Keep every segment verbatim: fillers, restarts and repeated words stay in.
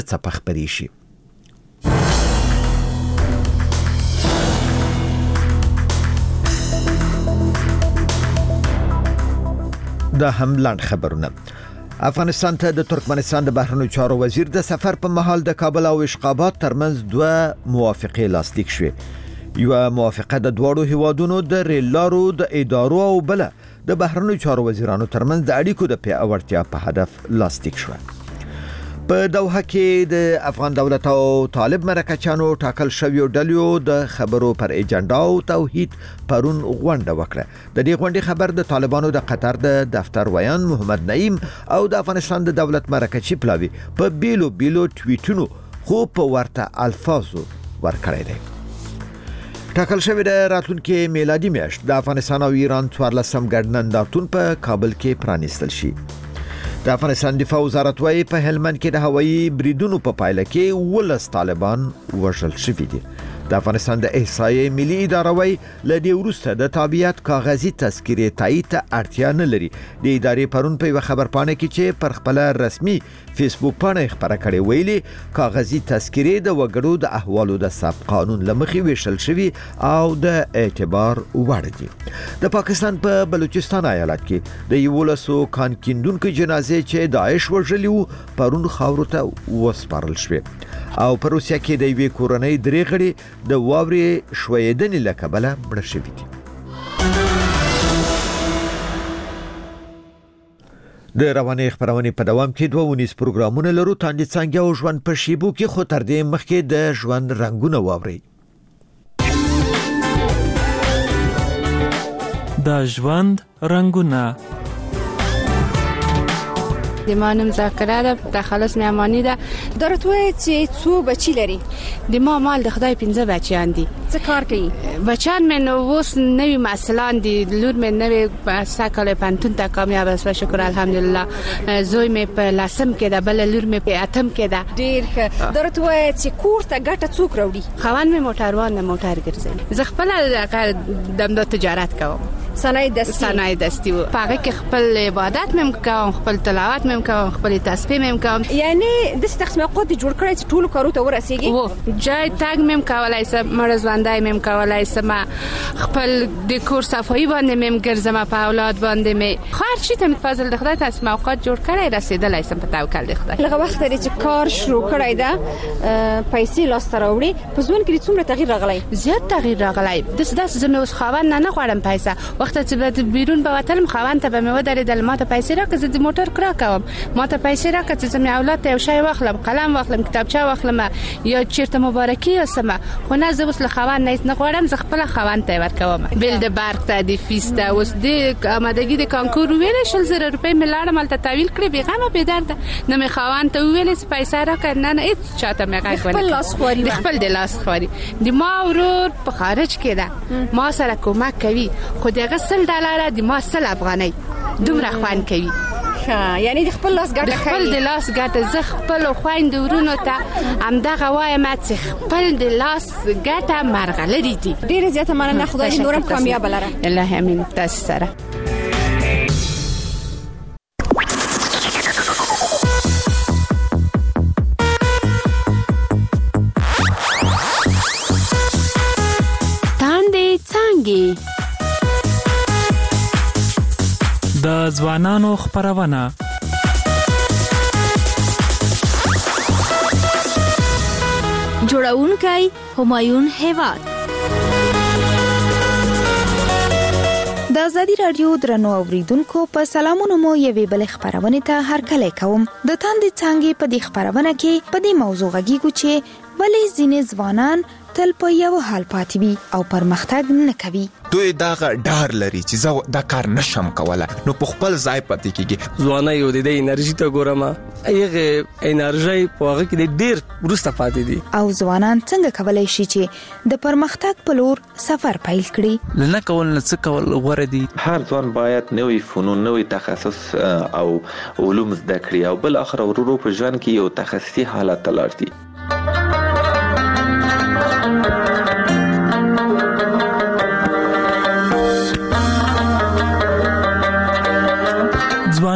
څپه خپرې شي. دا هم لاند خبرونه. افغانستان ته د ترکمنستان د بهرنیو چارو وزیر د سفر په مهال د کابل او اشخابات ترمنځ دوه موافقې لاسلیک شوې. یو موافقه د دوړو هیوادونو د ریل لارو د ادارو او بل د بهرنیو چارو وزیرانو ترمنځ د اړیکو د پیاوړتیا په هدف لاسلیک شو. په دوحه کې د افغان دولت او طالب مرکچانو ټاکل شویو ډلو د خبرو پر ایجنډا او توحید پرون غونډه وکړه. د دې غونډې خبر د طالبانو د قطر د دفتر ویان محمد نعیم او د افغانستان د دولت مرکچی پلاوی په بیلو بیلو ټویټونو خو په ورته الفاظو ورکړی دی. ټاکل شوی د راتلونکي میلادي میاشت د افغانستان او ایران څوارلسم ګډ نندارتون په کابل کې پرانیستل شي. د افغانستان دفاع وزارت وايي په هلمند کې د هوایي بریدونو په پایله کې ولس طالبان وژل شوي دي. د افغانستان د احصایې ملي اداره وايي ل دې وروسته د تابعیت کاغذي تذکرې تایید ته اړتیا نه لري. د ادارې پرون په یو خبرپاڼه کې چې پر خپل رسمي فیسبوک پاڼه خبره کړې ویلي کاغذي تذکرې د وګړو د احوالو د سب قانون لمخې ویشل شوي او د اعتبار وړ دي. د پاکستان په بلوچستان ایالت کې د یولسو کان کیندونکو جنازې چې داعش وژلي وو پرون خاورو ته وسپارل شوې او په روسیا کې د یوې کورنۍ درې غړي د واورې شویدنې له کبله مړه شوي دي. د رواني خبرونې په دوام کې دوه ونیز پروګرامونه لرو. تاندې څنګه او ژوند په شیبو کې خو تر دې مخکې د ژوند رنگونه واوري. د ژوند رنگونه. د ما نوم ذاکره ده، د خلاص میامانی ده. درته چې څو بچی لري؟ د ما مال د خدای پنځه بچیان دي. څه کار کوي؟ بچیان مې نو اوس نوی مسلان دي. لور مې نوی په سکل پنتون ته کامیاب است شکر الحمدلله. زوی مې په لسم کې ده، بل لور مې په اتم کې ده. ډیر ښه. درته چې کور ته ګټه څوک راوړي؟ خوان مې موټروان نه موټر ګرځي. زه خپل د تجارت کوم. صنایع دستی صنایع دستی و پاګه کې خپل عبادت مم کوم، خپل تلاوت مم کوم، خپل تسبیح مم کوم. یعنی د تخصمقات جوړ کړی چې ټول کارو ته ورسیږي. و جای تاګ مم کولای سم، مرزوندای مم کولای سم، خپل د کور صفایی باندې مم ګرځم، په اولاد باندې مې خیر شي ته فضل د خدای تخصمقات جوړ کړی رسیدلای سم په توکل د خدای. لږ وخت لري چې کار شروع کړی دا پیسې لاس ته راوړي. په ځوان کې څومره تغییر راغلی؟ زیات تغییر راغلی. د داس زموږ اوس خاوند نه غواړم پیسې. وخت چې به بیرون به وتلم خوان ته به مې ودرېدل، ما ته پیسې راکړه، زه د موټر کرا کوم، ما ته پیسې راکړه چې زما اولاد ته یو شی واخلم، قلم واخلم، کتابچه واخلم یا چیرته مبارکي وسم. خو نه زه اوس له خوان نه نه غواړم، زه خپل خوان ته ورکوم. بل د برق ته د فیس ته اوس د آمادګي د کانکور ویل شل زره روپۍ مې لاړم مالته تحویل کړې بې غمه بې درده. نه مې خوان ته ویل چې پیسې راکړه، نه نه هیڅ چاته مې غږ ونه خپل لاس خوري. د خپل د لاس خوري. د ما ورور په خارج کې ده، ما سره کومک کوي، خو دغه سل ډالر د ما سل افغانۍ دومره خوان کوي. ها یعنی د خپل لاس ګټه کوي. خپل د لاس ګټه زه خپل خويند ورونو ته همدغه وایم چې خپل د لاس ګټه مرغلري دي. ډیره زیاته مننه، خدای دې نورم کامیاب لره. الله امين. تاسو سره تاندې څنګه د ځوانانو خبرونه. جوړونکی همایون هیواد. د ازادي رادیو درنو اوریدونکو په سلامونو مو یوې بل خبرونه ته هرکلی کوم. د تاندې څنګه په دې خبرونه کې په دې موضوع غږیږو چې ولې ځینې ځوانان تل په یو حال پاتې وي او پرمختګ نه کوي. دوی دا ډار لري چې زه دا کار نشم کولای، نو په خپل ځای پاتې کیږي. ځواني یو د انرژي ته ګورم، هغه انرژي په هغه کې ډیر ورسته پاتې دي. او ځوانان څنګه کولای شي چې د پرمختګ په لور سفر پیل کړي؟ لنه کول نه څه کول غوړه دي. هر ځوان باید نوې فنون، نوې تخصص او علوم زده کړي او بل اخر ورورو په ژوند کې یو تخصصي حالت تلارتي.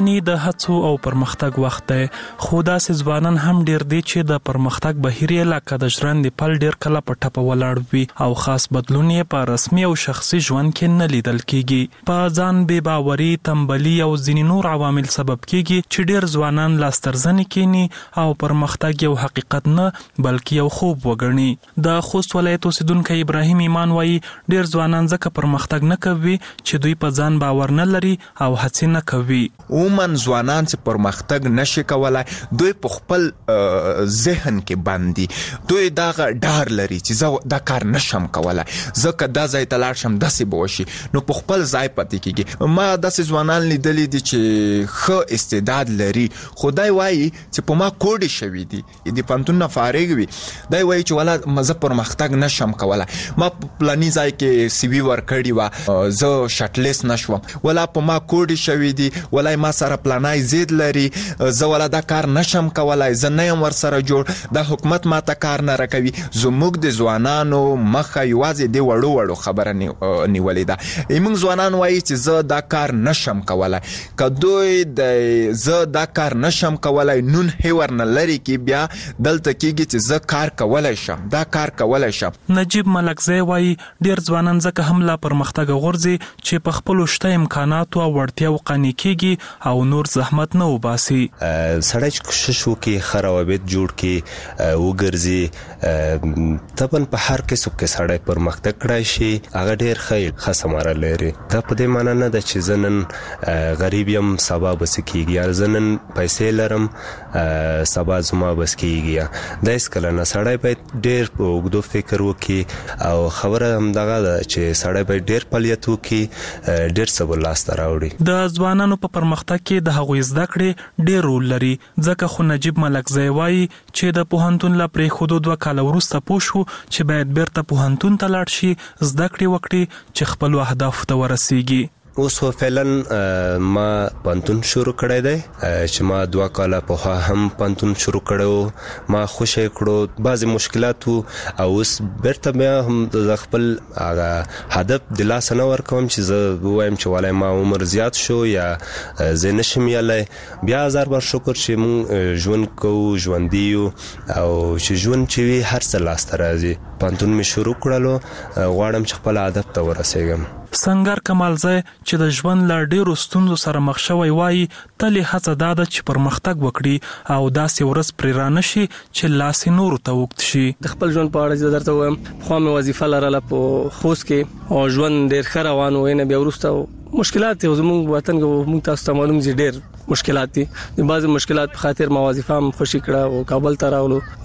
ځواني د هڅو او پرمختګ وخت دی، خو داسې ځوانان هم ډیر دي چې د پرمختګ بهیر یې لکه د ژرندې پل ډیر کله په ټپه ولاړ وي او خاص بدلون یې په رسمي او شخصي ژوند کې نه لیدل کیږي. په ځان بې باوري، تنبلي او ځینې نور عوامل سبب کیږي چې ډیر ځوانان لاسترزنې کینی او پرمختګ یو حقیقت نه بلکې یو خوب وګڼي. د خوست ولایت اوسیدونکی ابراهیم ایمان وایي ډیر ځوانان ځکه پرمختګ نه کوي چې دوی په ځان باور نه لري او هڅې نه کوي. عموما ځوانان چې پرمختګ نشي کولای دوی په خپل ذهن کې باندې دوی دا ډار لري چې زه دا کار نشم کولای، ځکه دا ځای ته لاړ شم داسې به وشي، نو په خپل ځای پاتې کېږي. ما داسې ځوانان لیدلي دي چې ښه استعداد لري، خو دی وایي چې په ما کوډې شوي دي، د پوهنتون نه فارغ وي، دی وایي چې والا زه پرمختګ نشم کولای، ما په پلاني ځای کې سی وي ورکړې وه، زه شټلیست نشوم، والا په ما کوډې شوي دي، والا ما سره پلانای زید لري، زه والا دا کار نشم کولای، زه نه یم ورسره جوړ، دا حکومت ما ته کار نه راکوي. زموږ د ځوانانو مخه یوازې د وړو وړو خبره نیولې ده. موږ ځوانان وایي چې زه دا کار نشم کولای، که دوی د زه دا کار نشم کولای نون هیور نه لري کې بیا دلته کېږي چې زه کار کولای شم، دا کار کولای شم. نجیب ملکزی وایي ډیر ځوانان ځکه هم لا پرمختګ غورځي چې په خپلو شته امکاناتو او وړتیاو قانع کېږي او نور زحمت نه وباسي. سړی چې کوشش وکړي ښه روابط جوړ کړي وګرځي، طبعا په هر کسب کې سړی پرمختګ کړی شي، هغه ډیر ښه ښه ثمره لري. دا په دې معنی نه ده چې زه نن غریب یم سبا بس کېږي، یا زه نن پیسې لرم سبا زما بس کېږي. دا هېڅکله نه، سړی باید ډیر په اوږدو فکر وکړي او خبره همدغه ده چې سړی باید ډیر فعالیت وکړي، ډیر څه به لاسته راوړي. د ځوانانو په پرمختګ کې د هغوی زده کړې ډیر رول لري، ځکه خو نجیب ملکزی وایي چې د پوهنتون له پرېښودو دوه کاله وروسته پوه شو چې باید بیرته پوهنتون ته لاړ شي، زده کړې وکړي چې خپلو اهدافو ته ورسیږي. اوس خو فعلا ما پوهنتون شروع کړی دی چې ما دوه کاله پخوا هم پوهنتون شروع کړی، ما خوشی کړو، بعضې مشکلات وو او اوس بیرته بیا هم د خپل هغه هدف د لاسه نه ورکوم چې زه ووایم چې والای ما عمر زیات شو یا زه نشم یلی. بیا هزار بار شکر چې مونږ ژوند کوو، ژوندي یو او چې ژوند چې وي هر څه لاسته راځي. پوهنتون مې شروع کړلو، غواړم چې خپل هدف ته ورسېږم. سنگر کمالزی چې د ژوند له ډیرو ستونزو سره مخ شوی وایي تل یې هڅه دا ده چې پرمختګ وکړي او داسې ورځ پرې رانشي چې لاس یې نورو ته اوږد شي. د خپل ژوند په اړه زه درته وایم، پخوا مې وظیفه لرله په خوست کې او ژوند ډیر ښه روان و، نه بیا وروسته مشکلات دي. زموږ وطن کې موږ تاسو ته معلوم دي ډیر مشکلات دي، د بعضې مشکلات په خاطر ما وظیفه هم خوشي کړه او کابل ته راغلو.